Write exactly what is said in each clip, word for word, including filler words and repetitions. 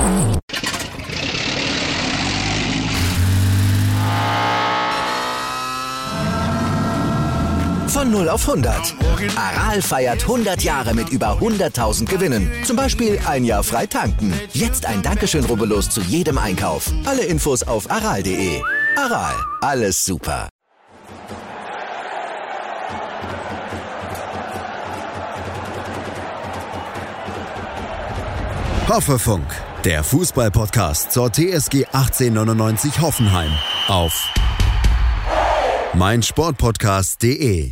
Von null auf hundert. Aral feiert hundert Jahre mit über hunderttausend Gewinnen. Zum Beispiel ein Jahr frei tanken. Jetzt ein Dankeschön, rubbellos zu jedem Einkauf. Alle Infos auf aral punkt de. Aral, alles super. Hoffefunk, der Fußball-Podcast zur T S G achtzehnhundertneunundneunzig Hoffenheim auf meinsportpodcast punkt de.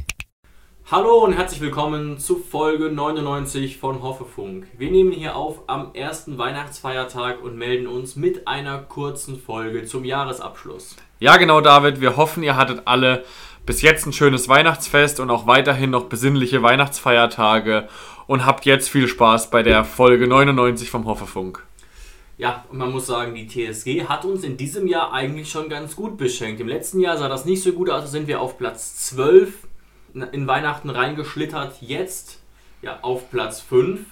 Hallo und herzlich willkommen zu Folge neunundneunzig von Hoffefunk. Wir nehmen hier auf am ersten Weihnachtsfeiertag und melden uns mit einer kurzen Folge zum Jahresabschluss. Ja genau, David, wir hoffen, ihr hattet alle bis jetzt ein schönes Weihnachtsfest und auch weiterhin noch besinnliche Weihnachtsfeiertage und habt jetzt viel Spaß bei der Folge neunundneunzig vom Hoffefunk. Ja, und man muss sagen, die T S G hat uns in diesem Jahr eigentlich schon ganz gut beschenkt. Im letzten Jahr sah das nicht so gut aus, also sind wir auf Platz zwölf in Weihnachten reingeschlittert, jetzt ja auf Platz fünf.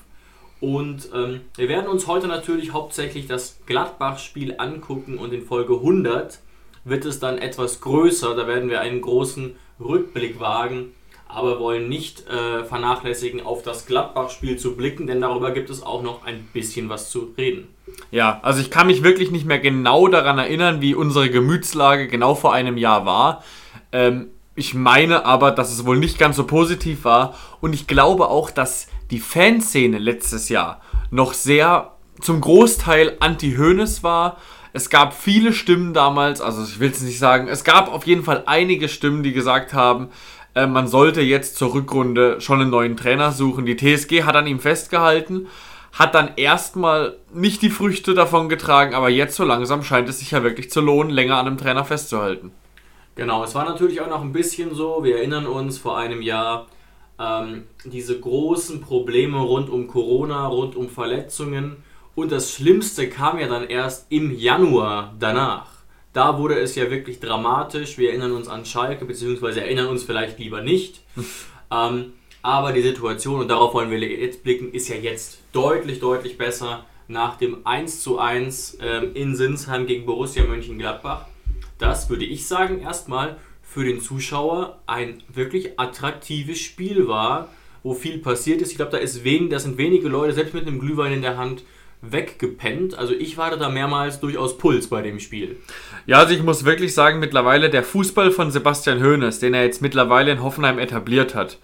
Und ähm, wir werden uns heute natürlich hauptsächlich das Gladbach-Spiel angucken und in Folge hundert wird es dann etwas größer. Da werden wir einen großen Rückblick wagen, aber wollen nicht äh, vernachlässigen, auf das Gladbach-Spiel zu blicken, denn darüber gibt es auch noch ein bisschen was zu reden. Ja, also ich kann mich wirklich nicht mehr genau daran erinnern, wie unsere Gemütslage genau vor einem Jahr war. Ähm, ich meine aber, dass es wohl nicht ganz so positiv war und ich glaube auch, dass die Fanszene letztes Jahr noch sehr zum Großteil anti-Hoeneß war. Es gab viele Stimmen damals, also ich will es nicht sagen, es gab auf jeden Fall einige Stimmen, die gesagt haben, äh, man sollte jetzt zur Rückrunde schon einen neuen Trainer suchen. Die T S G hat an ihm festgehalten, hat dann erstmal nicht die Früchte davon getragen, aber jetzt so langsam scheint es sich ja wirklich zu lohnen, länger an einem Trainer festzuhalten. Genau, es war natürlich auch noch ein bisschen so, wir erinnern uns vor einem Jahr, ähm, diese großen Probleme rund um Corona, rund um Verletzungen und das Schlimmste kam ja dann erst im Januar danach. Da wurde es ja wirklich dramatisch, wir erinnern uns an Schalke, beziehungsweise erinnern uns vielleicht lieber nicht, ähm, aber die Situation, und darauf wollen wir jetzt blicken, ist ja jetzt deutlich, deutlich besser nach dem eins zu eins ähm, in Sinsheim gegen Borussia Mönchengladbach. Das, würde ich sagen, erstmal für den Zuschauer ein wirklich attraktives Spiel war, wo viel passiert ist. Ich glaube, da, ist wen, da sind wenige Leute, selbst mit einem Glühwein in der Hand, weggepennt. Also ich hatte da mehrmals durchaus Puls bei dem Spiel. Ja, also ich muss wirklich sagen, mittlerweile der Fußball von Sebastian Hoeneß, den er jetzt mittlerweile in Hoffenheim etabliert hat,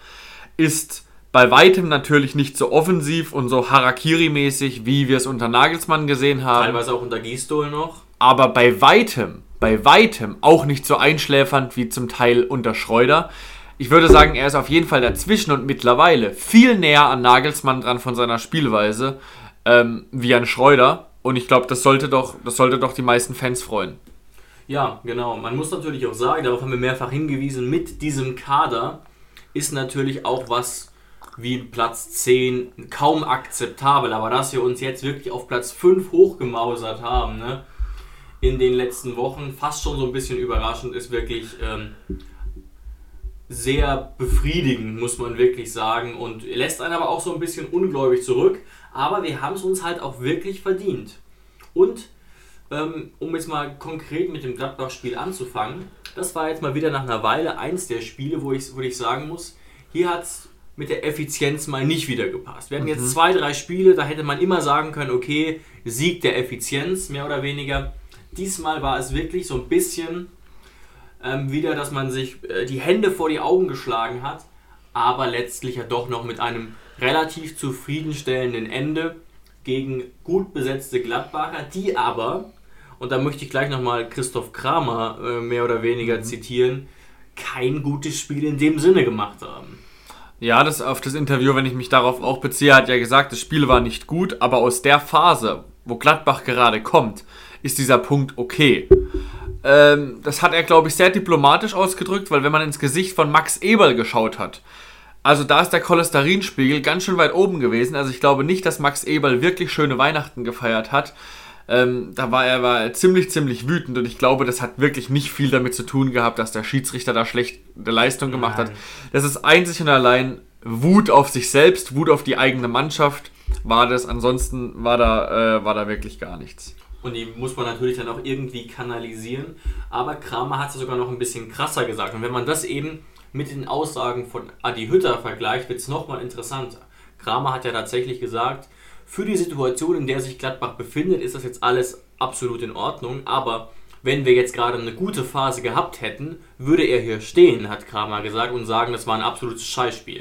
ist bei weitem natürlich nicht so offensiv und so Harakiri-mäßig, wie wir es unter Nagelsmann gesehen haben. Teilweise auch unter Gisdol noch. Aber bei weitem, bei weitem auch nicht so einschläfernd wie zum Teil unter Schreuder. Ich würde sagen, er ist auf jeden Fall dazwischen und mittlerweile viel näher an Nagelsmann dran von seiner Spielweise ähm, wie an Schreuder. Und ich glaube, das sollte doch, das sollte doch die meisten Fans freuen. Ja, genau. Man muss natürlich auch sagen, darauf haben wir mehrfach hingewiesen, mit diesem Kader ist natürlich auch was wie Platz zehn kaum akzeptabel. Aber dass wir uns jetzt wirklich auf Platz fünf hochgemausert haben, ne, in den letzten Wochen, fast schon so ein bisschen überraschend, ist wirklich ähm, sehr befriedigend, muss man wirklich sagen. Und lässt einen aber auch so ein bisschen ungläubig zurück. Aber wir haben es uns halt auch wirklich verdient. Und ähm, um jetzt mal konkret mit dem Gladbach-Spiel anzufangen, das war jetzt mal wieder nach einer Weile eins der Spiele, wo ich, wo ich sagen muss, hier hat es mit der Effizienz mal nicht wieder gepasst. Wir hatten jetzt mhm. zwei, drei Spiele, da hätte man immer sagen können, okay, Sieg der Effizienz, mehr oder weniger. Diesmal war es wirklich so ein bisschen ähm, wieder, dass man sich äh, die Hände vor die Augen geschlagen hat, aber letztlich ja doch noch mit einem relativ zufriedenstellenden Ende gegen gut besetzte Gladbacher, die aber, und da möchte ich gleich nochmal Christoph Kramer äh, mehr oder weniger mhm. zitieren, kein gutes Spiel in dem Sinne gemacht haben. Ja, das auf das Interview, wenn ich mich darauf auch beziehe, hat ja gesagt, das Spiel war nicht gut, aber aus der Phase, wo Gladbach gerade kommt, ist dieser Punkt okay. Ähm, das hat er, glaube ich, sehr diplomatisch ausgedrückt, weil wenn man ins Gesicht von Max Eberl geschaut hat, also da ist der Cholesterinspiegel ganz schön weit oben gewesen. Also ich glaube nicht, dass Max Eberl wirklich schöne Weihnachten gefeiert hat. Ähm, da war er, war er ziemlich, ziemlich wütend und ich glaube, das hat wirklich nicht viel damit zu tun gehabt, dass der Schiedsrichter da schlechte Leistung gemacht Nein. hat. Das ist einzig und allein Wut auf sich selbst, Wut auf die eigene Mannschaft. war das, ansonsten war da, äh, war da wirklich gar nichts. Und die muss man natürlich dann auch irgendwie kanalisieren. Aber Kramer hat es sogar noch ein bisschen krasser gesagt. Und wenn man das eben mit den Aussagen von Adi Hütter vergleicht, wird es nochmal interessanter. Kramer hat ja tatsächlich gesagt, für die Situation, in der sich Gladbach befindet, ist das jetzt alles absolut in Ordnung. Aber wenn wir jetzt gerade eine gute Phase gehabt hätten, würde er hier stehen, hat Kramer gesagt, und sagen, das war ein absolutes Scheißspiel.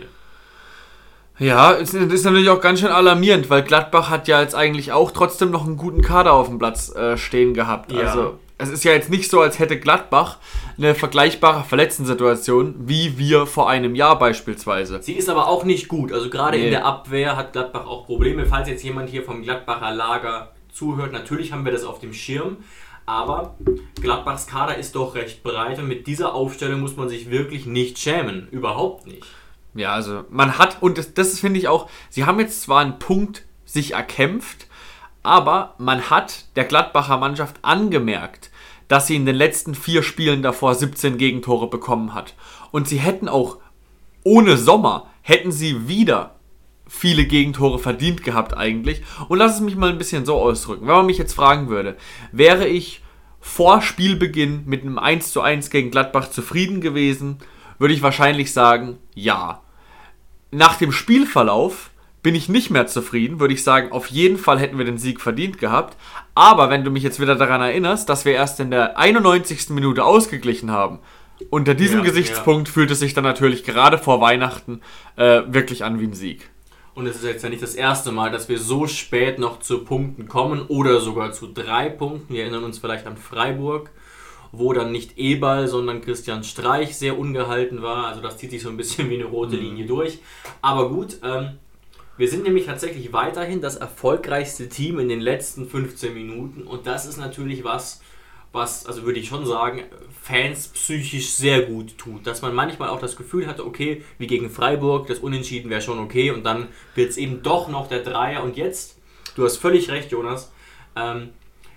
Ja, es ist natürlich auch ganz schön alarmierend, weil Gladbach hat ja jetzt eigentlich auch trotzdem noch einen guten Kader auf dem Platz äh, stehen gehabt. Ja. Also es ist ja jetzt nicht so, als hätte Gladbach eine vergleichbare Verletztensituation wie wir vor einem Jahr beispielsweise. Sie ist aber auch nicht gut. Also gerade nee. in der Abwehr hat Gladbach auch Probleme. Falls jetzt jemand hier vom Gladbacher Lager zuhört, natürlich haben wir das auf dem Schirm. Aber Gladbachs Kader ist doch recht breit und mit dieser Aufstellung muss man sich wirklich nicht schämen. Überhaupt nicht. Ja, also man hat, und das, das finde ich auch, sie haben jetzt zwar einen Punkt sich erkämpft, aber man hat der Gladbacher Mannschaft angemerkt, dass sie in den letzten vier Spielen davor siebzehn Gegentore bekommen hat. Und sie hätten auch, ohne Sommer, hätten sie wieder viele Gegentore verdient gehabt eigentlich. Und lass es mich mal ein bisschen so ausdrücken. Wenn man mich jetzt fragen würde, wäre ich vor Spielbeginn mit einem eins zu eins gegen Gladbach zufrieden gewesen, würde ich wahrscheinlich sagen, ja. Nach dem Spielverlauf bin ich nicht mehr zufrieden, würde ich sagen, auf jeden Fall hätten wir den Sieg verdient gehabt. Aber wenn du mich jetzt wieder daran erinnerst, dass wir erst in der einundneunzigsten Minute ausgeglichen haben, unter diesem ja, Gesichtspunkt ja. fühlt es sich dann natürlich gerade vor Weihnachten äh, wirklich an wie ein Sieg. Und es ist jetzt ja nicht das erste Mal, dass wir so spät noch zu Punkten kommen oder sogar zu drei Punkten. Wir erinnern uns vielleicht an Freiburg, wo dann nicht Eberl, sondern Christian Streich sehr ungehalten war. Also das zieht sich so ein bisschen wie eine rote Linie durch. Aber gut, ähm, wir sind nämlich tatsächlich weiterhin das erfolgreichste Team in den letzten fünfzehn Minuten. Und das ist natürlich was, was, also würde ich schon sagen, Fans psychisch sehr gut tut. Dass man manchmal auch das Gefühl hatte, okay, wie gegen Freiburg, das Unentschieden wäre schon okay. Und dann wird es eben doch noch der Dreier. Und jetzt, du hast völlig recht, Jonas, ähm,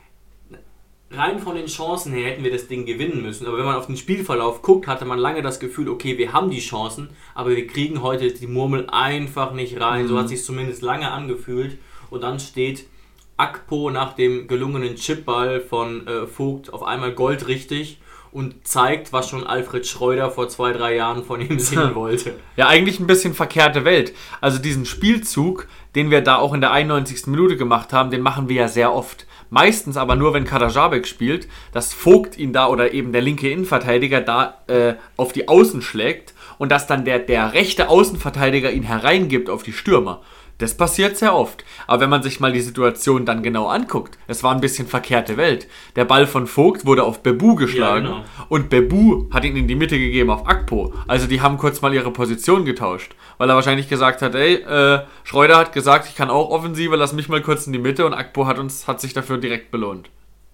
rein von den Chancen her hätten wir das Ding gewinnen müssen. Aber wenn man auf den Spielverlauf guckt, hatte man lange das Gefühl, okay, wir haben die Chancen, aber wir kriegen heute die Murmel einfach nicht rein. Mhm. So hat es sich zumindest lange angefühlt. Und dann steht Akpo nach dem gelungenen Chipball von äh, Vogt auf einmal goldrichtig und zeigt, was schon Alfred Schreuder vor zwei, drei Jahren von ihm sehen wollte. Ja, eigentlich ein bisschen verkehrte Welt. Also diesen Spielzug, den wir da auch in der einundneunzigsten Minute gemacht haben, den machen wir ja sehr oft. Meistens aber nur, wenn Kaderabek spielt, dass Vogt ihn da oder eben der linke Innenverteidiger da äh, auf die Außen schlägt und dass dann der, der rechte Außenverteidiger ihn hereingibt auf die Stürmer. Das passiert sehr oft. Aber wenn man sich mal die Situation dann genau anguckt, es war ein bisschen verkehrte Welt. Der Ball von Vogt wurde auf Bebu geschlagen, ja, genau. Und Bebu hat ihn in die Mitte gegeben auf Akpo. Also die haben kurz mal ihre Position getauscht, weil er wahrscheinlich gesagt hat, ey, äh, Schreuder hat gesagt, ich kann auch Offensive, lass mich mal kurz in die Mitte, und Akpo hat uns hat sich dafür direkt belohnt.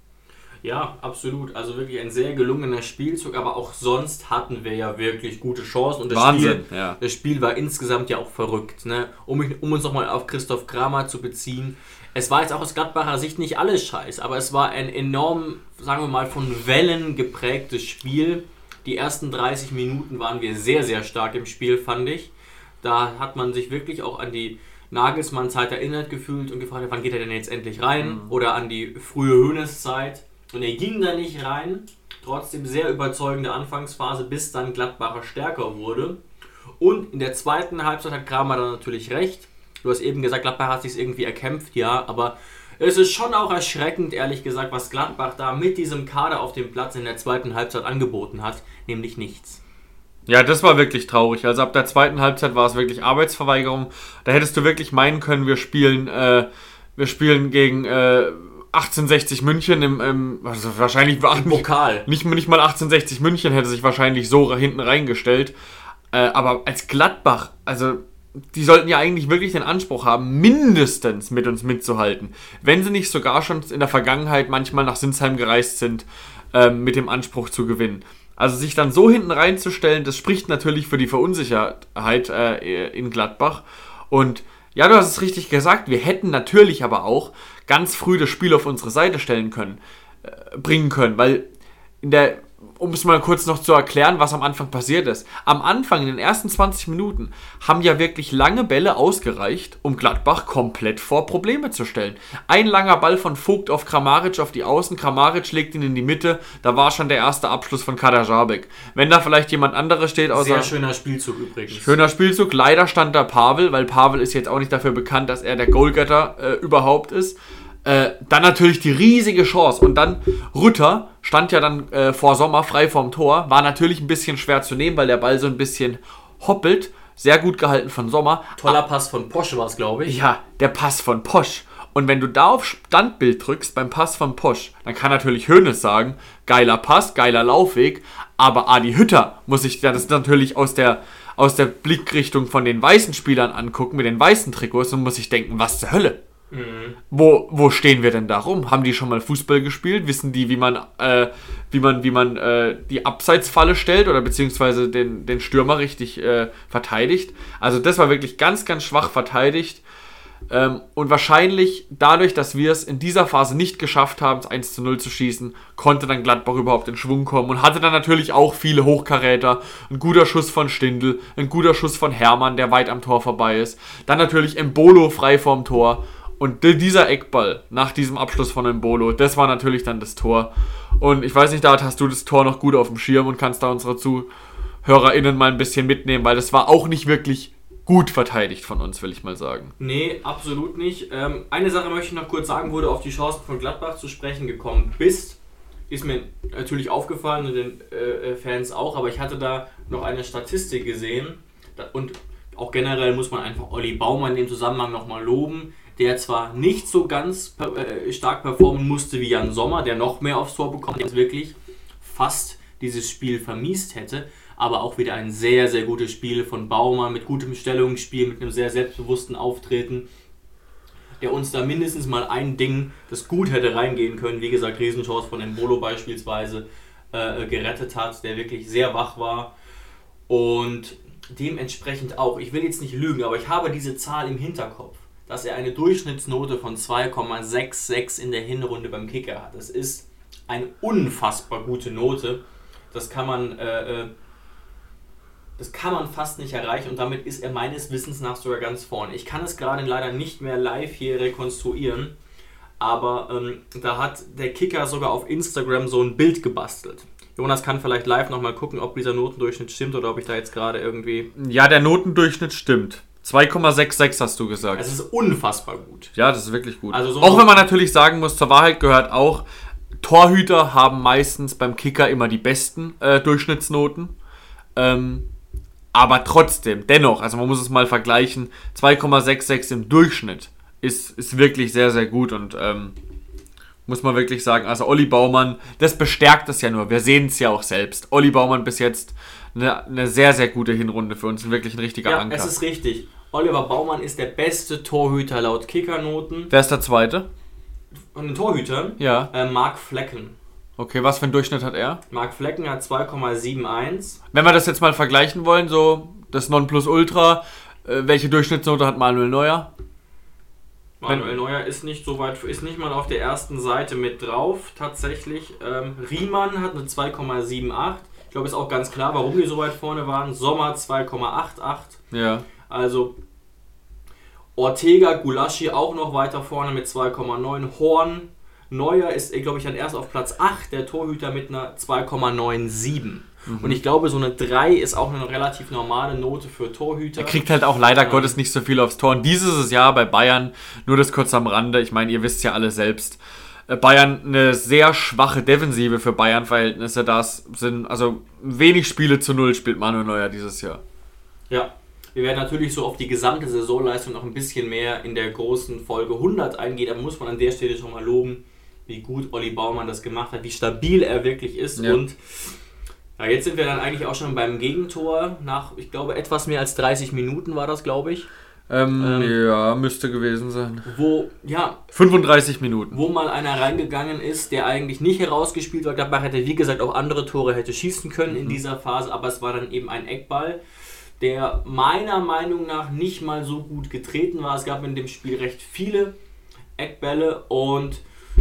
Ja, absolut. Also wirklich ein sehr gelungener Spielzug, aber auch sonst hatten wir ja wirklich gute Chancen. Und das, Wahnsinn, Spiel, ja. das Spiel war insgesamt ja auch verrückt. Ne? Um, um uns nochmal auf Christoph Kramer zu beziehen. Es war jetzt auch aus Gladbacher Sicht nicht alles scheiße, aber es war ein enorm, sagen wir mal, von Wellen geprägtes Spiel. Die ersten dreißig Minuten waren wir sehr, sehr stark im Spiel, fand ich. Da hat man sich wirklich auch an die Nagelsmann-Zeit erinnert gefühlt und gefragt, wann geht er denn jetzt endlich rein? Mhm. Oder an die frühe Hoeneß-Zeit. Und er ging da nicht rein, trotzdem sehr überzeugende Anfangsphase, bis dann Gladbacher stärker wurde. Und in der zweiten Halbzeit hat Kramer dann natürlich recht. Du hast eben gesagt, Gladbach hat sich irgendwie erkämpft, ja, aber es ist schon auch erschreckend, ehrlich gesagt, was Gladbach da mit diesem Kader auf dem Platz in der zweiten Halbzeit angeboten hat, nämlich nichts. Ja, das war wirklich traurig. Also ab der zweiten Halbzeit war es wirklich Arbeitsverweigerung. Da hättest du wirklich meinen können, wir spielen, äh, wir spielen gegen äh, achtzehnhundertsechzig München im, im also wahrscheinlich im Pokal. Nicht, nicht mal achtzehnhundertsechzig München hätte sich wahrscheinlich so hinten reingestellt. Äh, aber als Gladbach, also die sollten ja eigentlich wirklich den Anspruch haben, mindestens mit uns mitzuhalten. Wenn sie nicht sogar schon in der Vergangenheit manchmal nach Sinsheim gereist sind, äh, mit dem Anspruch zu gewinnen. Also sich dann so hinten reinzustellen, das spricht natürlich für die Verunsicherheit äh, in Gladbach. Und ja, du hast es richtig gesagt, wir hätten natürlich aber auch ganz früh das Spiel auf unsere Seite stellen können, äh, bringen können, weil in der um es mal kurz noch zu erklären, was am Anfang passiert ist. Am Anfang, in den ersten zwanzig Minuten, haben ja wirklich lange Bälle ausgereicht, um Gladbach komplett vor Probleme zu stellen. Ein langer Ball von Vogt auf Kramaric auf die Außen, Kramaric legt ihn in die Mitte, da war schon der erste Abschluss von Kader Žábek. Wenn da vielleicht jemand anderes steht, außer... Sehr schöner Spielzug übrigens. Schöner Spielzug, leider stand da Pavel, weil Pavel ist jetzt auch nicht dafür bekannt, dass er der Goalgetter äh, überhaupt ist. Äh, dann natürlich die riesige Chance und dann Rütter stand ja dann äh, vor Sommer frei vorm Tor, war natürlich ein bisschen schwer zu nehmen, weil der Ball so ein bisschen hoppelt, sehr gut gehalten von Sommer. Toller Pass von Posch war es, glaube ich. Ja, der Pass von Posch. Und wenn du da auf Standbild drückst beim Pass von Posch, dann kann natürlich Hoeneß sagen, geiler Pass, geiler Laufweg, aber Adi Hütter muss sich das natürlich aus der, aus der Blickrichtung von den weißen Spielern angucken, mit den weißen Trikots und muss sich denken, was zur Hölle? Mhm. Wo, wo stehen wir denn da rum? Haben die schon mal Fußball gespielt? Wissen die, wie man, äh, wie man, wie man äh, die Abseitsfalle stellt oder beziehungsweise den, den Stürmer richtig äh, verteidigt? Also das war wirklich ganz, ganz schwach verteidigt. Ähm, und wahrscheinlich dadurch, dass wir es in dieser Phase nicht geschafft haben, es eins zu null zu schießen, konnte dann Gladbach überhaupt in Schwung kommen und hatte dann natürlich auch viele Hochkaräter. Ein guter Schuss von Stindl, ein guter Schuss von Hermann, der weit am Tor vorbei ist. Dann natürlich Embolo frei vorm Tor. Und dieser Eckball nach diesem Abschluss von Embolo, das war natürlich dann das Tor. Und ich weiß nicht, da hast du das Tor noch gut auf dem Schirm und kannst da unsere ZuhörerInnen mal ein bisschen mitnehmen, weil das war auch nicht wirklich gut verteidigt von uns, will ich mal sagen. Nee, absolut nicht. Ähm, eine Sache möchte ich noch kurz sagen, wo du auf die Chancen von Gladbach zu sprechen gekommen bist, ist mir natürlich aufgefallen und den äh, Fans auch, aber ich hatte da noch eine Statistik gesehen und auch generell muss man einfach Olli Baumann in dem Zusammenhang nochmal loben, der zwar nicht so ganz äh, stark performen musste wie Jan Sommer, der noch mehr aufs Tor bekommt, der wirklich fast dieses Spiel vermiest hätte, aber auch wieder ein sehr, sehr gutes Spiel von Baumann mit gutem Stellungsspiel, mit einem sehr selbstbewussten Auftreten, der uns da mindestens mal ein Ding, das gut hätte reingehen können, wie gesagt, Riesenchance von Embolo beispielsweise, äh, gerettet hat, der wirklich sehr wach war und dementsprechend auch, ich will jetzt nicht lügen, aber ich habe diese Zahl im Hinterkopf, dass er eine Durchschnittsnote von zwei Komma sechsundsiebzig in der Hinrunde beim Kicker hat. Das ist eine unfassbar gute Note. Das kann man, äh, das kann man fast nicht erreichen und damit ist er meines Wissens nach sogar ganz vorne. Ich kann es gerade leider nicht mehr live hier rekonstruieren, aber ähm, da hat der Kicker sogar auf Instagram so ein Bild gebastelt. Jonas kann vielleicht live nochmal gucken, ob dieser Notendurchschnitt stimmt oder ob ich da jetzt gerade irgendwie... Ja, der Notendurchschnitt stimmt. zwei Komma sechsundsechzig hast du gesagt. Es ist unfassbar gut. Ja, das ist wirklich gut. Also so auch wenn man natürlich sagen muss, zur Wahrheit gehört auch, Torhüter haben meistens beim Kicker immer die besten äh, Durchschnittsnoten. Ähm, aber trotzdem, dennoch, also man muss es mal vergleichen, zwei Komma sechsundsiebzig im Durchschnitt ist, ist wirklich sehr, sehr gut und ähm, muss man wirklich sagen, also Olli Baumann, das bestärkt es ja nur, wir sehen es ja auch selbst. Olli Baumann bis jetzt eine, eine sehr, sehr gute Hinrunde für uns, wirklich ein richtiger ja, Anker. Ja, es ist richtig. Oliver Baumann ist der beste Torhüter laut Kickernoten. Wer ist der Zweite? Von den Torhütern? Ja. Äh, Marc Flecken. Okay, was für einen Durchschnitt hat er? Marc Flecken hat zwei Komma einundsiebzig. Wenn wir das jetzt mal vergleichen wollen, so das Nonplusultra, äh, welche Durchschnittsnote hat Manuel Neuer? Manuel Neuer ist nicht so weit, ist nicht mal auf der ersten Seite mit drauf, tatsächlich. Ähm, Riemann hat eine zwei Komma achtzig. Ich glaube, ist auch ganz klar, warum die so weit vorne waren. Sommer zwei Komma achundachtzig. Ja. Also Ortega, Gulaschi auch noch weiter vorne mit zwei Komma neun. Horn, Neuer ist, glaube ich, dann erst auf Platz acht, der Torhüter mit einer zwei Komma siebenundneunzig. Mhm. Und ich glaube, so eine drei ist auch eine relativ normale Note für Torhüter. Er kriegt halt auch leider ähm, Gottes nicht so viel aufs Tor. Und dieses Jahr bei Bayern, nur das kurz am Rande, ich meine, ihr wisst ja alle selbst, Bayern eine sehr schwache Defensive für Bayern-Verhältnisse. Das sind also wenig Spiele zu null spielt Manuel Neuer dieses Jahr. Ja, wir werden natürlich so auf die gesamte Saisonleistung noch ein bisschen mehr in der großen Folge hundert eingehen, aber muss man an der Stelle schon mal loben, wie gut Olli Baumann das gemacht hat, wie stabil er wirklich ist. Ja. Und ja, jetzt sind wir dann eigentlich auch schon beim Gegentor. Nach, ich glaube, etwas mehr als dreißig Minuten war das, glaube ich. Ähm, ähm, ja, müsste gewesen sein. Wo, ja. fünfunddreißig Minuten. Wo mal einer reingegangen ist, der eigentlich nicht herausgespielt war. Gladbach hätte, wie gesagt, auch andere Tore hätte schießen können mhm. in dieser Phase, aber es war dann eben ein Eckball, der meiner Meinung nach nicht mal so gut getreten war. Es gab in dem Spiel recht viele Eckbälle und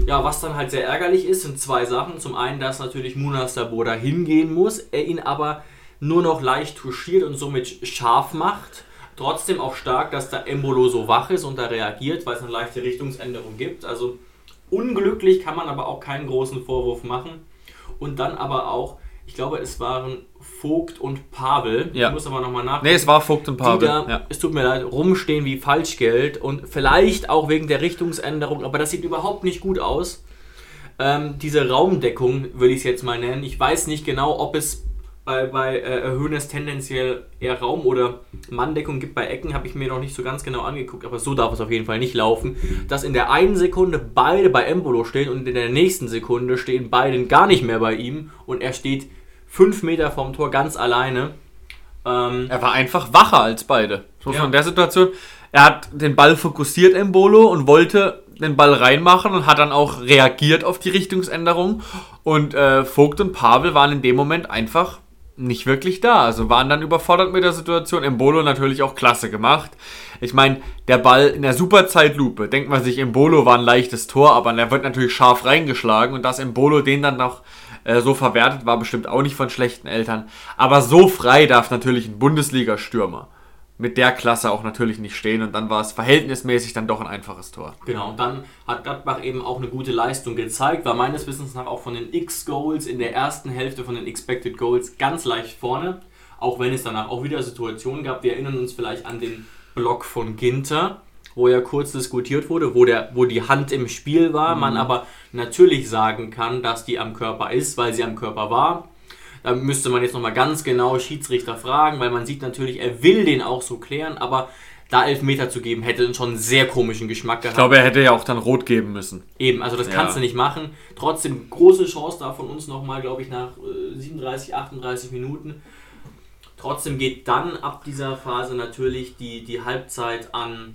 Ja, was dann halt sehr ärgerlich ist, sind zwei Sachen. Zum einen, dass natürlich Munas Dabbur hingehen muss, er ihn aber nur noch leicht touchiert und somit scharf macht. Trotzdem auch stark, dass der Embolo so wach ist und da reagiert, weil es eine leichte Richtungsänderung gibt. Also unglücklich, kann man aber auch keinen großen Vorwurf machen. Und dann aber auch, ich glaube, es waren Vogt und Pavel. Ja. Ich muss aber nochmal nachdenken. Nee, es war Vogt und Pavel. Die da, ja. es tut mir leid, rumstehen wie Falschgeld und vielleicht auch wegen der Richtungsänderung, aber das sieht überhaupt nicht gut aus. Ähm, diese Raumdeckung will ich es jetzt mal nennen. Ich weiß nicht genau, ob es bei, bei äh, Hoeneß tendenziell eher Raum- oder Manndeckung gibt bei Ecken, habe ich mir noch nicht so ganz genau angeguckt, aber so darf es auf jeden Fall nicht laufen, dass in der einen Sekunde beide bei Embolo stehen und in der nächsten Sekunde stehen beide gar nicht mehr bei ihm und er steht fünf Meter vom Tor ganz alleine. Ähm, er war einfach wacher als beide. So Ja. in der Situation. Er hat den Ball fokussiert, Embolo, und wollte den Ball reinmachen und hat dann auch reagiert auf die Richtungsänderung. Und äh, Vogt und Pavel waren in dem Moment einfach nicht wirklich da. Also waren dann überfordert mit der Situation. Embolo natürlich auch klasse gemacht. Ich meine, der Ball in der Superzeitlupe, denkt man sich, Embolo war ein leichtes Tor, aber der wird natürlich scharf reingeschlagen. Und dass Embolo den dann noch äh, so verwertet, war bestimmt auch nicht von schlechten Eltern. Aber so frei darf natürlich ein Bundesliga-Stürmer mit der Klasse auch natürlich nicht stehen. Und dann war es verhältnismäßig dann doch ein einfaches Tor. Genau, und dann hat Gladbach eben auch eine gute Leistung gezeigt, war meines Wissens nach auch von den X-Goals in der ersten Hälfte von den Expected Goals ganz leicht vorne, auch wenn es danach auch wieder Situationen gab. Wir erinnern uns vielleicht an den Block von Ginter, wo ja kurz diskutiert wurde, wo, der, wo die Hand im Spiel war, mhm. man aber natürlich sagen kann, dass die am Körper ist, weil sie am Körper war. Da müsste man jetzt nochmal ganz genau Schiedsrichter fragen, weil man sieht natürlich, er will den auch so klären, aber da Elfmeter zu geben, hätte dann schon einen sehr komischen Geschmack gehabt. Ich glaube, er hätte ja auch dann rot geben müssen. Eben, also das Ja. kannst du nicht machen. Trotzdem große Chance da von uns nochmal, glaube ich, nach äh, siebenunddreißig, achtunddreißig Minuten. Trotzdem geht dann ab dieser Phase natürlich die, die Halbzeit an,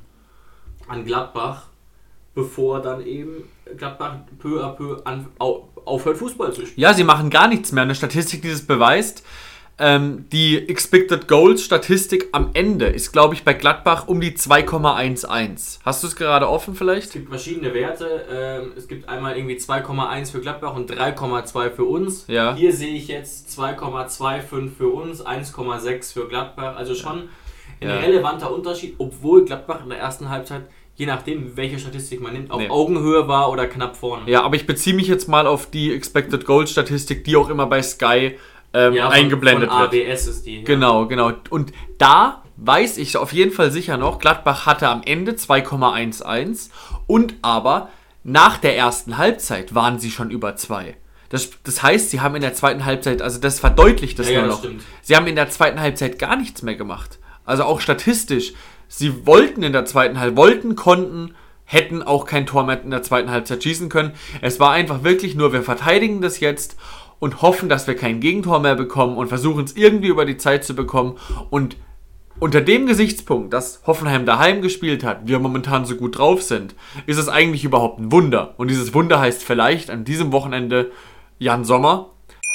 an Gladbach, bevor dann eben Gladbach peu à peu an, au, aufhört, Fußball zu spielen. Ja, sie machen gar nichts mehr. Eine Statistik, die das beweist. Ähm, die Expected Goals Statistik am Ende ist, glaube ich, bei Gladbach um die zwei Komma elf. Hast du es gerade offen vielleicht? Es gibt verschiedene Werte. Ähm, es gibt einmal irgendwie zwei Komma eins für Gladbach und drei Komma zwei für uns. Ja. Hier sehe ich jetzt zwei Komma fünfundzwanzig für uns, eins Komma sechs für Gladbach. Also schon ein Ja. relevanter Unterschied, obwohl Gladbach in der ersten Halbzeit, je nachdem, welche Statistik man nimmt, auf Nee. Augenhöhe war oder knapp vorne. Ja, aber ich beziehe mich jetzt mal auf die Expected Goals Statistik, die auch immer bei Sky ähm, Ja, von, eingeblendet von A wird. B S ist die. Ja. Genau, genau. Und da weiß ich auf jeden Fall sicher noch, Gladbach hatte am Ende zwei Komma elf und aber nach der ersten Halbzeit waren sie schon über zwei. Das, das heißt, sie haben in der zweiten Halbzeit, also das verdeutlicht das Ja, ja, nur das noch. stimmt. Sie haben in der zweiten Halbzeit gar nichts mehr gemacht. Also auch statistisch. Sie wollten in der zweiten Halbzeit, wollten, konnten, hätten auch kein Tor mehr in der zweiten Halbzeit schießen können. Es war einfach wirklich nur, wir verteidigen das jetzt und hoffen, dass wir kein Gegentor mehr bekommen und versuchen es irgendwie über die Zeit zu bekommen. Und unter dem Gesichtspunkt, dass Hoffenheim daheim gespielt hat, wir momentan so gut drauf sind, ist es eigentlich überhaupt ein Wunder. Und dieses Wunder heißt vielleicht an diesem Wochenende Jan Sommer.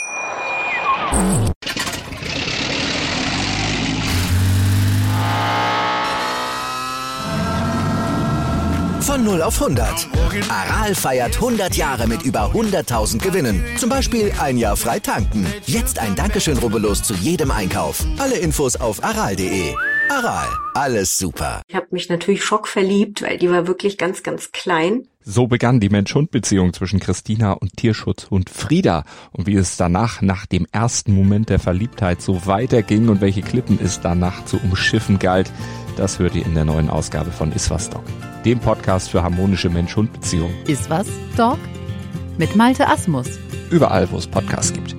Von null auf hundert. Aral feiert hundert Jahre mit über hunderttausend Gewinnen. Zum Beispiel ein Jahr frei tanken. Jetzt ein Dankeschön, rubbellos zu jedem Einkauf. Alle Infos auf aral punkt de. Aral, alles super. Ich habe mich natürlich schockverliebt, weil die war wirklich ganz, ganz klein. So begann die Mensch-Hund-Beziehung zwischen Christina und Tierschutzhund Frieda. Und wie es danach, nach dem ersten Moment der Verliebtheit, so weiterging und welche Klippen es danach zu umschiffen galt, das hört ihr in der neuen Ausgabe von Iswas Dog, dem Podcast für harmonische Mensch-Hund-Beziehungen. Iswas Dog mit Malte Asmus. Überall, wo es Podcasts gibt.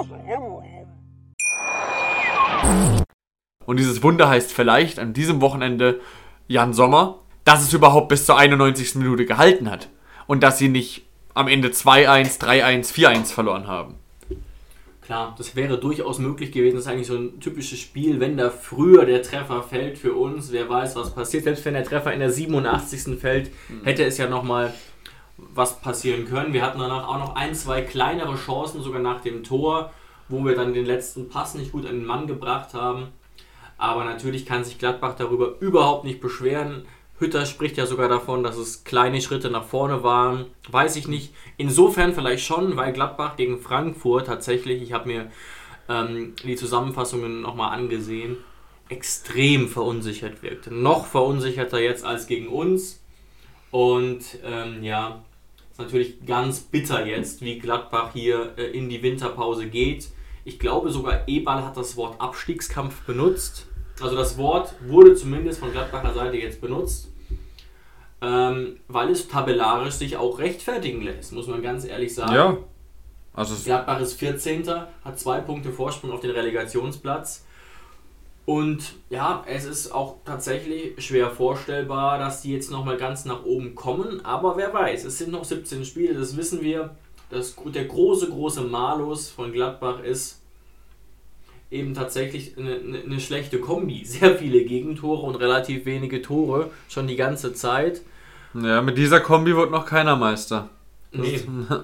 Und dieses Wunder heißt vielleicht an diesem Wochenende Jan Sommer, dass es überhaupt bis zur einundneunzigsten Minute gehalten hat. Und dass sie nicht am Ende zwei eins, drei eins, vier eins verloren haben. Klar, das wäre durchaus möglich gewesen. Das ist eigentlich so ein typisches Spiel, wenn da früher der Treffer fällt für uns. Wer weiß, was passiert. Selbst wenn der Treffer in der siebenundachtzigsten fällt, hätte es ja nochmal was passieren können. Wir hatten danach auch noch ein, zwei kleinere Chancen, sogar nach dem Tor, wo wir dann den letzten Pass nicht gut an den Mann gebracht haben. Aber natürlich kann sich Gladbach darüber überhaupt nicht beschweren. Hütter spricht ja sogar davon, dass es kleine Schritte nach vorne waren. Weiß ich nicht. Insofern vielleicht schon, weil Gladbach gegen Frankfurt tatsächlich, ich habe mir ähm, die Zusammenfassungen nochmal angesehen, extrem verunsichert wirkte. Noch verunsicherter jetzt als gegen uns. Und ähm, ja, ist natürlich ganz bitter jetzt, wie Gladbach hier äh, in die Winterpause geht. Ich glaube sogar Eberl hat das Wort Abstiegskampf benutzt. Also das Wort wurde zumindest von Gladbacher Seite jetzt benutzt, ähm, weil es tabellarisch sich auch rechtfertigen lässt, muss man ganz ehrlich sagen. Ja. Also Gladbach ist vierzehnter, hat zwei Punkte Vorsprung auf den Relegationsplatz. Und ja, es ist auch tatsächlich schwer vorstellbar, dass die jetzt nochmal ganz nach oben kommen. Aber wer weiß, es sind noch siebzehn Spiele, das wissen wir. Das, der große, große Malus von Gladbach ist eben tatsächlich eine, eine, eine schlechte Kombi. Sehr viele Gegentore und relativ wenige Tore, schon die ganze Zeit. Ja, mit dieser Kombi wird noch keiner Meister. Nee.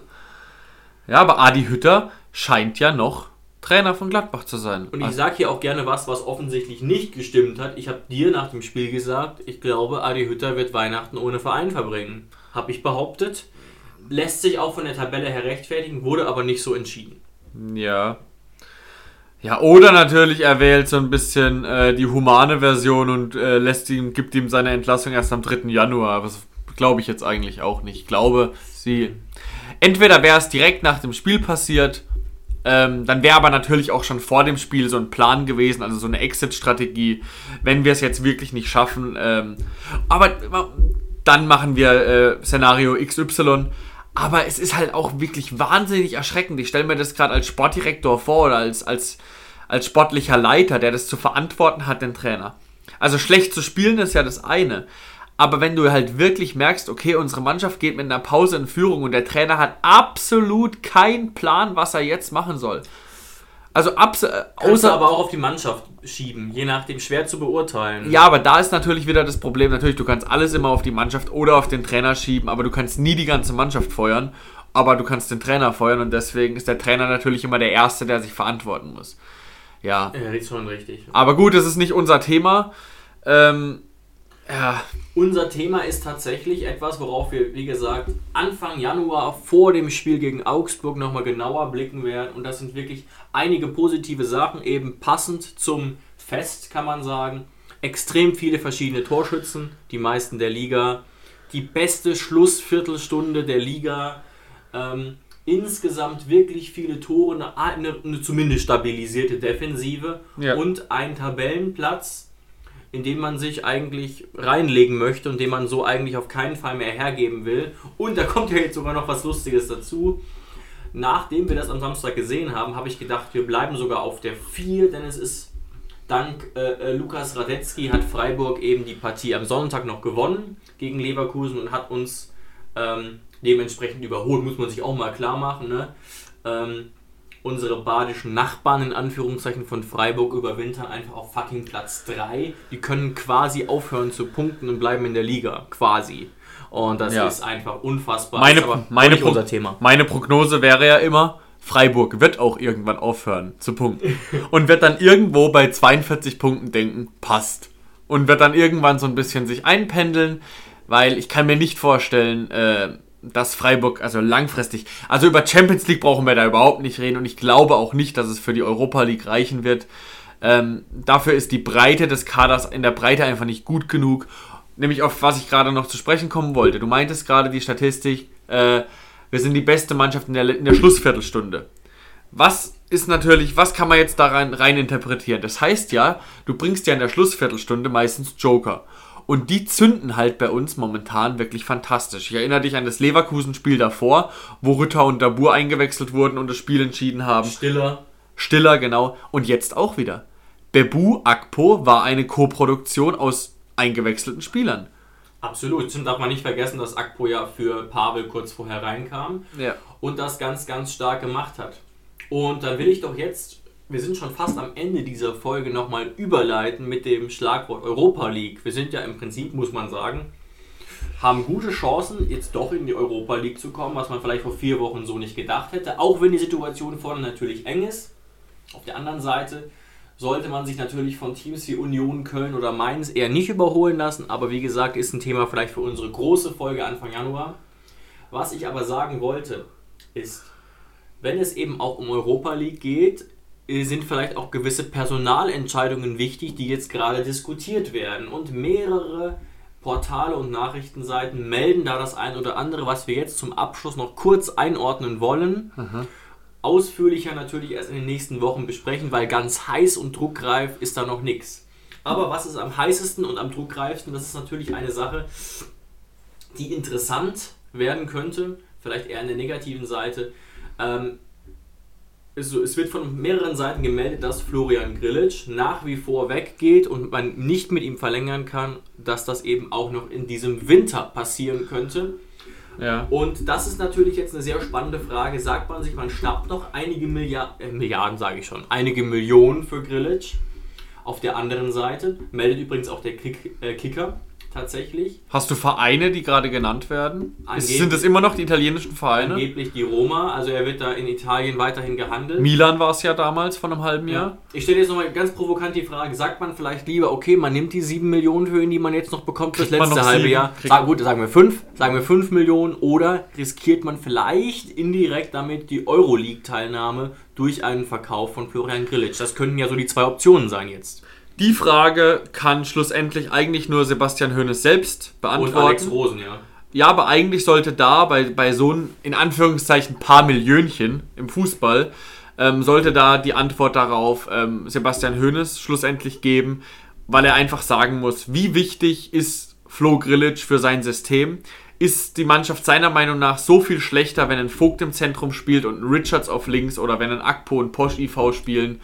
Ja, aber Adi Hütter scheint ja noch Trainer von Gladbach zu sein. Und ich sage hier auch gerne was, was offensichtlich nicht gestimmt hat. Ich habe dir nach dem Spiel gesagt, ich glaube, Adi Hütter wird Weihnachten ohne Verein verbringen. Habe ich behauptet. Lässt sich auch von der Tabelle her rechtfertigen, wurde aber nicht so entschieden. Ja. Ja, oder natürlich er wählt so ein bisschen äh, die humane Version und äh, lässt ihm, gibt ihm seine Entlassung erst am dritten Januar. Aber das glaube ich jetzt eigentlich auch nicht. Ich glaube, sie... Entweder wäre es direkt nach dem Spiel passiert, ähm, dann wäre aber natürlich auch schon vor dem Spiel so ein Plan gewesen, also so eine Exit-Strategie, wenn wir es jetzt wirklich nicht schaffen. Ähm, aber dann machen wir äh, Szenario X Y. Aber es ist halt auch wirklich wahnsinnig erschreckend. Ich stelle mir das gerade als Sportdirektor vor oder als, als, als sportlicher Leiter, der das zu verantworten hat, den Trainer. Also schlecht zu spielen ist ja das eine. Aber wenn du halt wirklich merkst, okay, unsere Mannschaft geht mit einer Pause in Führung und der Trainer hat absolut keinen Plan, was er jetzt machen soll. Also abs- außer aber auch auf die Mannschaft schieben, je nachdem schwer zu beurteilen. Ja, aber da ist natürlich wieder das Problem, natürlich, du kannst alles immer auf die Mannschaft oder auf den Trainer schieben, aber du kannst nie die ganze Mannschaft feuern, aber du kannst den Trainer feuern und deswegen ist der Trainer natürlich immer der Erste, der sich verantworten muss. Ja. Ja, das ist schon richtig. Aber gut, das ist nicht unser Thema. Ähm, ja. Unser Thema ist tatsächlich etwas, worauf wir, wie gesagt, Anfang Januar vor dem Spiel gegen Augsburg nochmal genauer blicken werden. Und das sind wirklich einige positive Sachen, eben passend zum Fest, kann man sagen. Extrem viele verschiedene Torschützen, die meisten der Liga. Die beste Schlussviertelstunde der Liga. Ähm, insgesamt wirklich viele Tore, eine, eine zumindest stabilisierte Defensive ja. Und ein Tabellenplatz, in dem man sich eigentlich reinlegen möchte und den man so eigentlich auf keinen Fall mehr hergeben will. Und da kommt ja jetzt sogar noch was Lustiges dazu. Nachdem wir das am Samstag gesehen haben, habe ich gedacht, wir bleiben sogar auf der vier, denn es ist dank äh, Lukas Radetzky hat Freiburg eben die Partie am Sonntag noch gewonnen gegen Leverkusen und hat uns ähm, dementsprechend überholt, muss man sich auch mal klar machen, ne? Ähm, Unsere badischen Nachbarn in Anführungszeichen von Freiburg überwintern einfach auf fucking Platz drei. Die können quasi aufhören zu punkten und bleiben in der Liga. Quasi. Und das ja. ist einfach unfassbar. Meine, ist aber meine, nicht Pro- unser Thema. meine Prognose wäre ja immer, Freiburg wird auch irgendwann aufhören zu punkten. Und wird dann irgendwo bei zweiundvierzig Punkten denken, passt. Und wird dann irgendwann so ein bisschen sich einpendeln, weil ich kann mir nicht vorstellen, äh, dass Freiburg, also langfristig, also über Champions League brauchen wir da überhaupt nicht reden und ich glaube auch nicht, dass es für die Europa League reichen wird. Ähm, dafür ist die Breite des Kaders in der Breite einfach nicht gut genug. Nämlich auf was ich gerade noch zu sprechen kommen wollte. Du meintest gerade die Statistik, äh, wir sind die beste Mannschaft in der, in der Schlussviertelstunde. Was ist natürlich, was kann man jetzt da rein, rein interpretieren? Das heißt ja, du bringst ja in der Schlussviertelstunde meistens Joker. Und die zünden halt bei uns momentan wirklich fantastisch. Ich erinnere dich an das Leverkusen-Spiel davor, wo Rütter und Dabur eingewechselt wurden und das Spiel entschieden haben. Stiller. Stiller, genau. Und jetzt auch wieder. Bebu Akpo war eine Co-Produktion aus eingewechselten Spielern. Absolut. Und darf man nicht vergessen, dass Akpo ja für Pavel kurz vorher reinkam ja. und das ganz, ganz stark gemacht hat. Und dann will ich doch jetzt... Wir sind schon fast am Ende dieser Folge nochmal überleiten mit dem Schlagwort Europa League. Wir sind ja im Prinzip, muss man sagen, haben gute Chancen, jetzt doch in die Europa League zu kommen, was man vielleicht vor vier Wochen so nicht gedacht hätte. Auch wenn die Situation vorne natürlich eng ist. Auf der anderen Seite sollte man sich natürlich von Teams wie Union, Köln oder Mainz eher nicht überholen lassen. Aber wie gesagt, ist ein Thema vielleicht für unsere große Folge Anfang Januar. Was ich aber sagen wollte, ist, wenn es eben auch um Europa League geht, sind vielleicht auch gewisse Personalentscheidungen wichtig, die jetzt gerade diskutiert werden. Und mehrere Portale und Nachrichtenseiten melden da das ein oder andere, was wir jetzt zum Abschluss noch kurz einordnen wollen. Mhm. Ausführlicher natürlich erst in den nächsten Wochen besprechen, weil ganz heiß und druckreif ist da noch nichts. Aber was ist am heißesten und am druckreifsten? Das ist natürlich eine Sache, die interessant werden könnte, vielleicht eher an der negativen Seite. Ähm, Es wird von mehreren Seiten gemeldet, dass Florian Grillitsch nach wie vor weggeht und man nicht mit ihm verlängern kann, dass das eben auch noch in diesem Winter passieren könnte. Ja. Und das ist natürlich jetzt eine sehr spannende Frage. Sagt man sich, man schnappt noch einige Milliarden, äh, Milliarden sage ich schon, einige Millionen für Grillitsch. Auf der anderen Seite meldet übrigens auch der Kick, äh, Kicker tatsächlich. Hast du Vereine, die gerade genannt werden? Ist, sind das immer noch die italienischen Vereine? Angeblich die Roma, also er wird da in Italien weiterhin gehandelt. Milan war es ja damals vor einem halben Jahr. Ja. Ich stelle jetzt nochmal ganz provokant die Frage, sagt man vielleicht lieber, okay, man nimmt die sieben Millionen für ihn, die man jetzt noch bekommt fürs letzte halbe Jahr. Sag, gut, sagen wir fünf, sagen wir fünf Millionen oder riskiert man vielleicht indirekt damit die Euroleague-Teilnahme durch einen Verkauf von Florian Grillitsch. Das könnten ja so die zwei Optionen sein jetzt. Die Frage kann schlussendlich eigentlich nur Sebastian Hoeneß selbst beantworten. Und Alex Rosen, ja. Ja, aber eigentlich sollte da bei, bei so ein, in Anführungszeichen, paar Millionchen im Fußball, ähm, sollte da die Antwort darauf ähm, Sebastian Hoeneß schlussendlich geben, weil er einfach sagen muss, wie wichtig ist Flo Grillitsch für sein System? Ist die Mannschaft seiner Meinung nach so viel schlechter, wenn ein Vogt im Zentrum spielt und ein Richards auf links oder wenn ein Akpo und Posch I V spielen?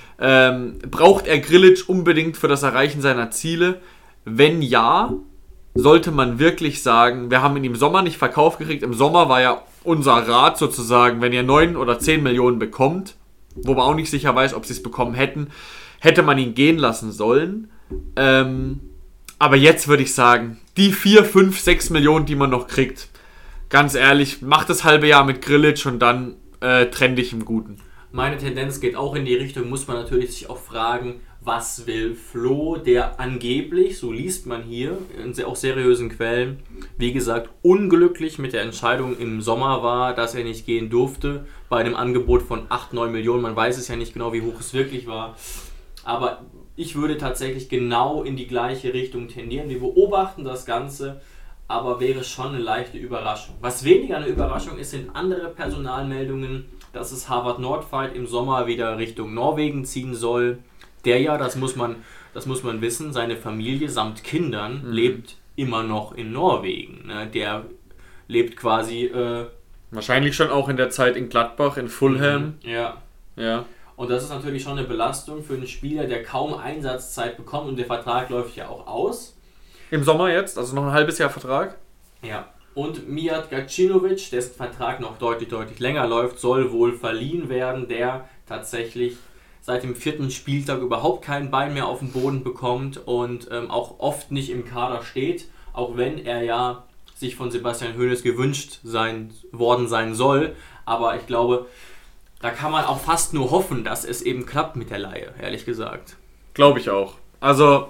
Ähm, braucht er Grillitsch unbedingt für das Erreichen seiner Ziele? Wenn ja, sollte man wirklich sagen, wir haben ihn im Sommer nicht verkauft gekriegt. Im Sommer war ja unser Rat sozusagen, wenn ihr neun oder zehn Millionen bekommt, wo man auch nicht sicher weiß, ob sie es bekommen hätten, hätte man ihn gehen lassen sollen. Ähm, aber jetzt würde ich sagen, die vier, fünf, sechs Millionen, die man noch kriegt, ganz ehrlich, macht das halbe Jahr mit Grillitsch und dann äh, trenn dich im Guten. Meine Tendenz geht auch in die Richtung, muss man natürlich sich auch fragen, was will Flo, der angeblich, so liest man hier, in auch seriösen Quellen, wie gesagt, unglücklich mit der Entscheidung im Sommer war, dass er nicht gehen durfte, bei einem Angebot von acht, neun Millionen, man weiß es ja nicht genau, wie hoch es wirklich war, aber ich würde tatsächlich genau in die gleiche Richtung tendieren, wir beobachten das Ganze, aber wäre schon eine leichte Überraschung. Was weniger eine Überraschung ist, sind andere Personalmeldungen, dass es Harvard Nordfight im Sommer wieder Richtung Norwegen ziehen soll. Der ja, das muss man, das muss man wissen, seine Familie samt Kindern mhm. lebt immer noch in Norwegen. Ne? Der lebt quasi... Äh, Wahrscheinlich schon auch in der Zeit in Gladbach, in Fulham. Ja. ja. Und das ist natürlich schon eine Belastung für einen Spieler, der kaum Einsatzzeit bekommt und der Vertrag läuft ja auch aus. Im Sommer jetzt, also noch ein halbes Jahr Vertrag? Ja. Und Mijat Gacinovic, dessen Vertrag noch deutlich, deutlich länger läuft, soll wohl verliehen werden, der tatsächlich seit dem vierten Spieltag überhaupt kein Bein mehr auf den Boden bekommt und ähm, auch oft nicht im Kader steht, auch wenn er ja sich von Sebastian Hoeneß gewünscht sein, worden sein soll. Aber ich glaube, da kann man auch fast nur hoffen, dass es eben klappt mit der Leihe, ehrlich gesagt. Glaube ich auch. Also,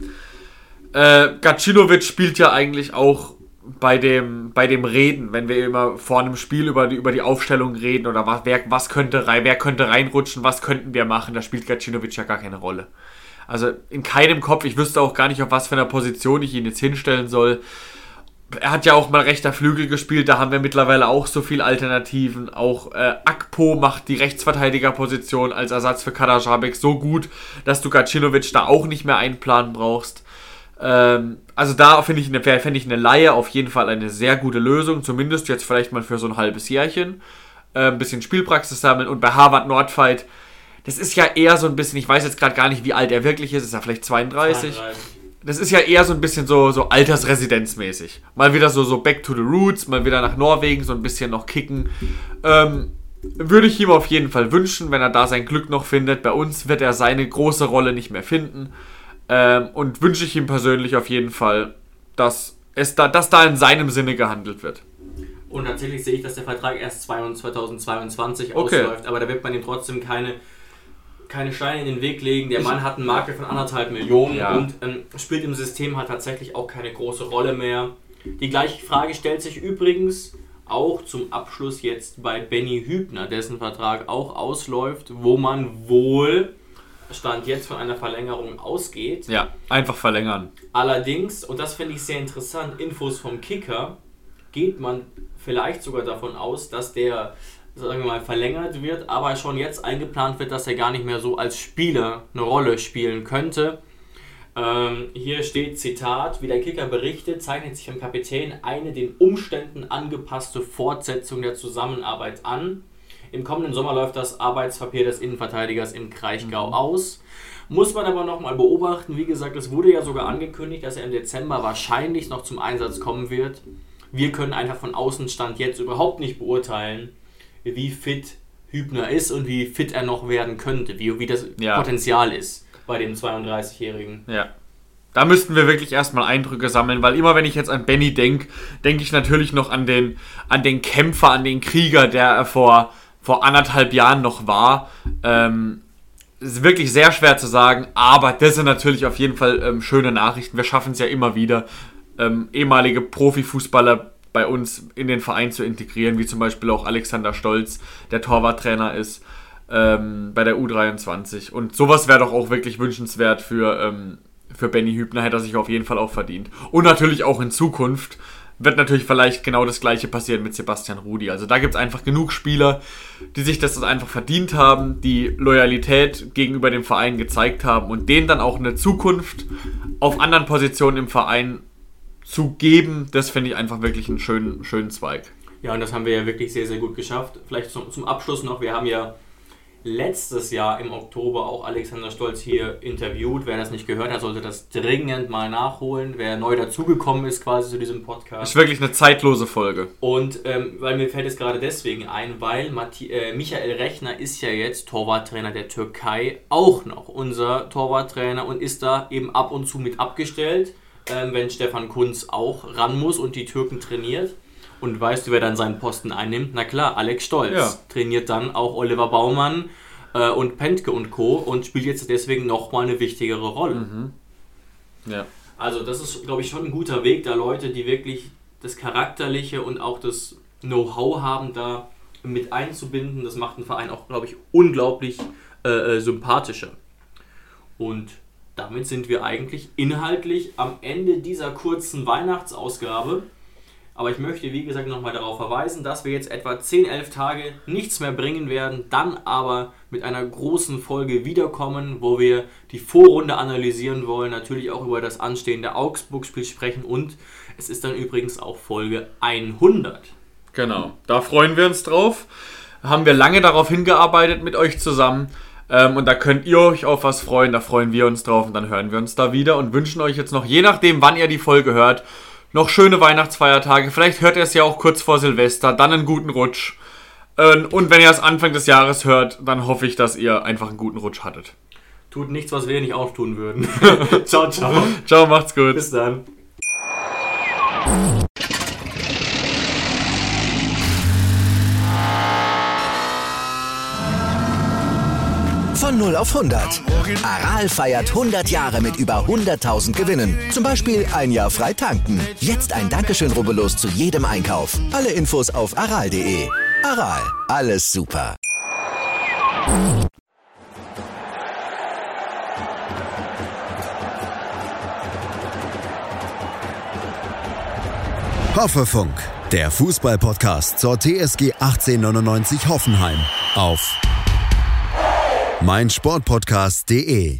äh, Gacinovic spielt ja eigentlich auch bei dem, bei dem Reden, wenn wir immer vor einem Spiel über die, über die Aufstellung reden oder was, wer, was könnte, wer könnte reinrutschen, was könnten wir machen, da spielt Gacinovic ja gar keine Rolle. Also in keinem Kopf, ich wüsste auch gar nicht, auf was für einer Position ich ihn jetzt hinstellen soll. Er hat ja auch mal rechter Flügel gespielt, da haben wir mittlerweile auch so viele Alternativen. Auch äh, Akpo macht die Rechtsverteidigerposition als Ersatz für Kaderabek so gut, dass du Gacinovic da auch nicht mehr einplanen brauchst. Ähm, also da finde ich, eine, fänd ich eine Leihe auf jeden Fall eine sehr gute Lösung, zumindest jetzt vielleicht mal für so ein halbes Jährchen. Äh, ein bisschen Spielpraxis sammeln und bei Harvard Nordfight, das ist ja eher so ein bisschen, ich weiß jetzt gerade gar nicht, wie alt er wirklich ist, ist er vielleicht zweiunddreißig? zweiunddreißig. Das ist ja eher so ein bisschen so, so altersresidenzmäßig. Mal wieder so, so back to the roots, mal wieder nach Norwegen, so ein bisschen noch kicken. Ähm, würde ich ihm auf jeden Fall wünschen, wenn er da sein Glück noch findet. Bei uns wird er seine große Rolle nicht mehr finden. Ähm, und wünsche ich ihm persönlich auf jeden Fall, dass, es da, dass da in seinem Sinne gehandelt wird. Und tatsächlich sehe ich, dass der Vertrag erst zweitausendzweiundzwanzig okay. ausläuft, aber da wird man ihm trotzdem keine keine Steine in den Weg legen. Der Mann hat einen Markt von anderthalb Millionen Ja. und ähm, spielt im System halt tatsächlich auch keine große Rolle mehr. Die gleiche Frage stellt sich übrigens auch zum Abschluss jetzt bei Benny Hübner, dessen Vertrag auch ausläuft, wo man wohl, Stand jetzt, von einer Verlängerung ausgeht. Ja, einfach verlängern. Allerdings, und das finde ich sehr interessant, Infos vom Kicker, geht man vielleicht sogar davon aus, dass der, sagen wir mal, verlängert wird, aber schon jetzt eingeplant wird, dass er gar nicht mehr so als Spieler eine Rolle spielen könnte. Ähm, hier steht, Zitat, wie der Kicker berichtet, zeichnet sich am Kapitän eine den Umständen angepasste Fortsetzung der Zusammenarbeit an. Im kommenden Sommer läuft das Arbeitspapier des Innenverteidigers im Kraichgau mhm. aus. Muss man aber nochmal beobachten, wie gesagt, es wurde ja sogar angekündigt, dass er im Dezember wahrscheinlich noch zum Einsatz kommen wird. Wir können einfach von Außenstand jetzt überhaupt nicht beurteilen, wie fit Hübner ist und wie fit er noch werden könnte, wie, wie das ja. Potenzial ist bei dem zweiunddreißigjährigen. Ja. Da müssten wir wirklich erstmal Eindrücke sammeln, weil immer wenn ich jetzt an Benny denke, denke ich natürlich noch an den, an den Kämpfer, an den Krieger, der er vor, vor anderthalb Jahren noch war. Ähm, ist wirklich sehr schwer zu sagen, aber das sind natürlich auf jeden Fall ähm, schöne Nachrichten. Wir schaffen es ja immer wieder, ähm, ehemalige Profifußballer bei uns in den Verein zu integrieren, wie zum Beispiel auch Alexander Stolz, der Torwarttrainer ist ähm, bei der U dreiundzwanzig. Und sowas wäre doch auch wirklich wünschenswert für, ähm, für Benny Hübner, hätte er sich auf jeden Fall auch verdient. Und natürlich auch in Zukunft wird natürlich vielleicht genau das Gleiche passieren mit Sebastian Rudy. Also da gibt es einfach genug Spieler, die sich das einfach verdient haben, die Loyalität gegenüber dem Verein gezeigt haben und denen dann auch eine Zukunft auf anderen Positionen im Verein zu geben. Das finde ich einfach wirklich einen schönen, schönen Zweig. Ja, und das haben wir ja wirklich sehr, sehr gut geschafft. Vielleicht zum, zum Abschluss noch, wir haben ja letztes Jahr im Oktober auch Alexander Stolz hier interviewt. Wer das nicht gehört hat, sollte das dringend mal nachholen. Wer neu dazugekommen ist quasi zu diesem Podcast. Ist wirklich eine zeitlose Folge. Und ähm, weil mir fällt es gerade deswegen ein, weil Mathi- äh, Michael Rechner ist ja jetzt Torwarttrainer der Türkei, auch noch unser Torwarttrainer und ist da eben ab und zu mit abgestellt, ähm, wenn Stefan Kuntz auch ran muss und die Türken trainiert. Und weißt du, wer dann seinen Posten einnimmt? Na klar, Alex Stolz. Ja. Trainiert dann auch Oliver Baumann äh, und Pentke und Co. und spielt jetzt deswegen nochmal eine wichtigere Rolle. Mhm. Ja. Also das ist, glaube ich, schon ein guter Weg, da Leute, die wirklich das Charakterliche und auch das Know-how haben, da mit einzubinden. Das macht den Verein auch, glaube ich, unglaublich äh, sympathischer. Und damit sind wir eigentlich inhaltlich am Ende dieser kurzen Weihnachtsausgabe. Aber ich möchte, wie gesagt, nochmal darauf verweisen, dass wir jetzt etwa zehn, elf Tage nichts mehr bringen werden, dann aber mit einer großen Folge wiederkommen, wo wir die Vorrunde analysieren wollen, natürlich auch über das anstehende Augsburg-Spiel sprechen und es ist dann übrigens auch Folge hundert. Genau, da freuen wir uns drauf. Haben wir lange darauf hingearbeitet mit euch zusammen ähm, und da könnt ihr euch auf was freuen, da freuen wir uns drauf und dann hören wir uns da wieder und wünschen euch jetzt noch, je nachdem wann ihr die Folge hört, noch schöne Weihnachtsfeiertage. Vielleicht hört ihr es ja auch kurz vor Silvester. Dann einen guten Rutsch. Und wenn ihr es Anfang des Jahres hört, dann hoffe ich, dass ihr einfach einen guten Rutsch hattet. Tut nichts, was wir nicht auch tun würden. Ciao, ciao. Ciao, macht's gut. Bis dann. Von null auf hundert. Aral feiert hundert Jahre mit über hunderttausend Gewinnen. Zum Beispiel ein Jahr frei tanken. Jetzt ein Dankeschön, rubbellos zu jedem Einkauf. Alle Infos auf aral punkt de. Aral, alles super. Hoffefunk, der Fußball-Podcast zur T S G achtzehnhundertneunundneunzig Hoffenheim auf meinsportpodcast punkt de.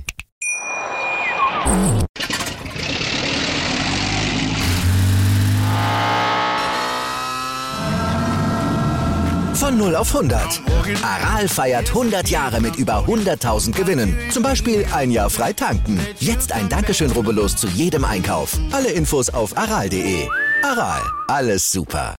Von null auf hundert. Aral feiert hundert Jahre mit über hunderttausend Gewinnen. Zum Beispiel ein Jahr frei tanken. Jetzt ein Dankeschön, rubbellos zu jedem Einkauf. Alle Infos auf aral punkt de. Aral, alles super.